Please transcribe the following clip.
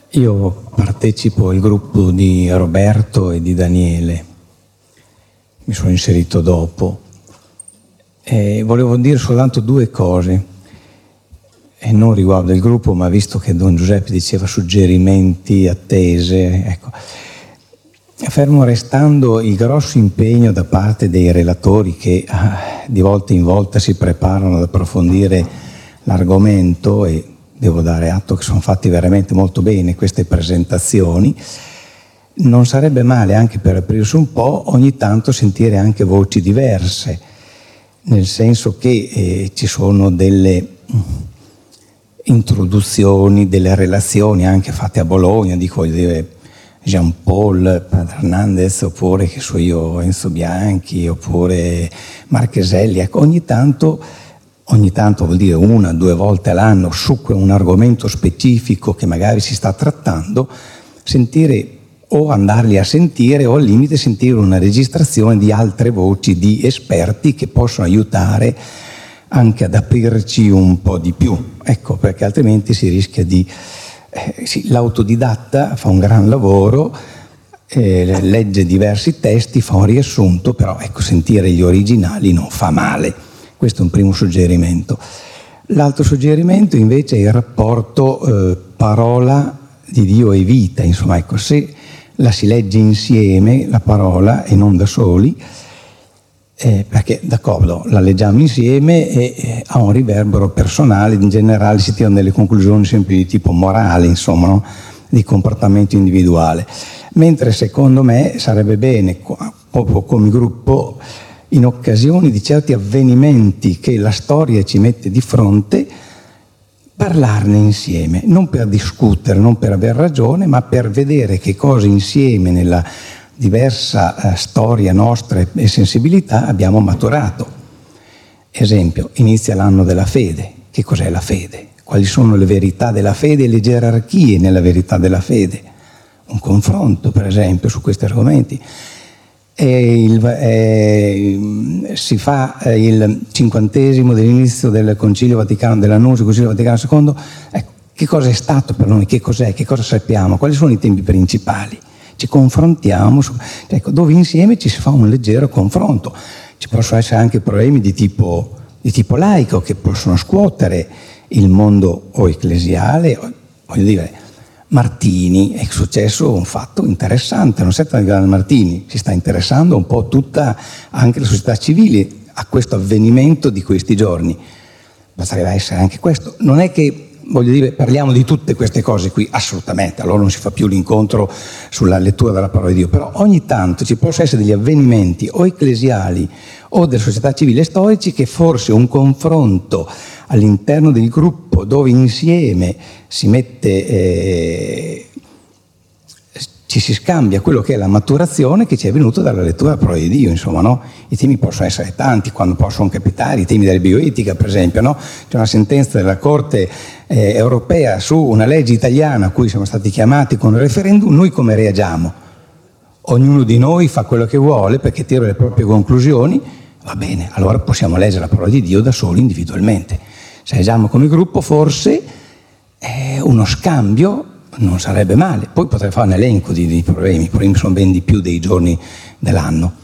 Io partecipo al gruppo di Roberto e di Daniele, mi sono inserito dopo e volevo dire soltanto due cose, e non riguardo il gruppo, ma visto che Don Giuseppe diceva suggerimenti, attese, ecco, fermo restando il grosso impegno da parte dei relatori che di volta in volta si preparano ad approfondire l'argomento, e devo dare atto che sono fatti veramente molto bene queste presentazioni, non sarebbe male, anche per aprirsi un po', ogni tanto sentire anche voci diverse, nel senso che ci sono delle introduzioni, delle relazioni anche fatte a Bologna, dico Jean Paul, Padre Hernandez, oppure che so io Enzo Bianchi, oppure Marcheselli. Ecco, ogni tanto vuol dire 1 o 2 volte all'anno su un argomento specifico che magari si sta trattando, sentire o andarli a sentire o al limite sentire una registrazione di altre voci di esperti che possono aiutare anche ad aprirci un po' di più, ecco, perché altrimenti si rischia di sì, l'autodidatta fa un gran lavoro, legge diversi testi, fa un riassunto, però ecco, sentire gli originali non fa male. Questo è un primo suggerimento. L'altro suggerimento invece è il rapporto parola di Dio e vita, insomma, ecco, se la si legge insieme, la parola, e non da soli, perché d'accordo, la leggiamo insieme e ha un riverbero personale, in generale si tirano delle conclusioni sempre di tipo morale, insomma, no? Di comportamento individuale. Mentre secondo me sarebbe bene, proprio come gruppo, in occasione di certi avvenimenti che la storia ci mette di fronte, parlarne insieme, non per discutere, non per aver ragione, ma per vedere che cosa insieme nella diversa storia nostra e sensibilità abbiamo maturato. Esempio, inizia l'anno della fede. Che cos'è la fede? Quali sono le verità della fede e le gerarchie nella verità della fede? Un confronto, per esempio, su questi argomenti. Si fa il 50° dell'inizio del Concilio Vaticano, dell'annuncio del Concilio Vaticano II. Ecco, che cosa è stato per noi? Che cos'è? Che cosa sappiamo? Quali sono i temi principali? Ci confrontiamo, ecco, dove insieme ci si fa un leggero confronto. Ci possono essere anche problemi di tipo laico che possono scuotere il mondo o ecclesiale, voglio dire, Martini, è successo un fatto interessante, non si tratta di Grande Martini, si sta interessando un po' tutta anche la società civile a questo avvenimento di questi giorni. Potrebbe essere anche questo. Non è che, voglio dire, parliamo di tutte queste cose qui, assolutamente, allora non si fa più l'incontro sulla lettura della parola di Dio, però ogni tanto ci possono essere degli avvenimenti o ecclesiali o della società civile storici che forse un confronto all'interno del gruppo dove insieme si mette, ci si scambia quello che è la maturazione che ci è venuta dalla lettura della parola di Dio, insomma, no? I temi possono essere tanti, quando possono capitare, i temi della bioetica, per esempio, no? C'è una sentenza della Corte europea su una legge italiana a cui siamo stati chiamati con il referendum, noi come reagiamo? Ognuno di noi fa quello che vuole perché tira le proprie conclusioni, va bene, allora possiamo leggere la parola di Dio da soli, individualmente. Se leggiamo come gruppo, forse uno scambio non sarebbe male. Poi potrei fare un elenco di problemi, i problemi sono ben di più dei giorni dell'anno.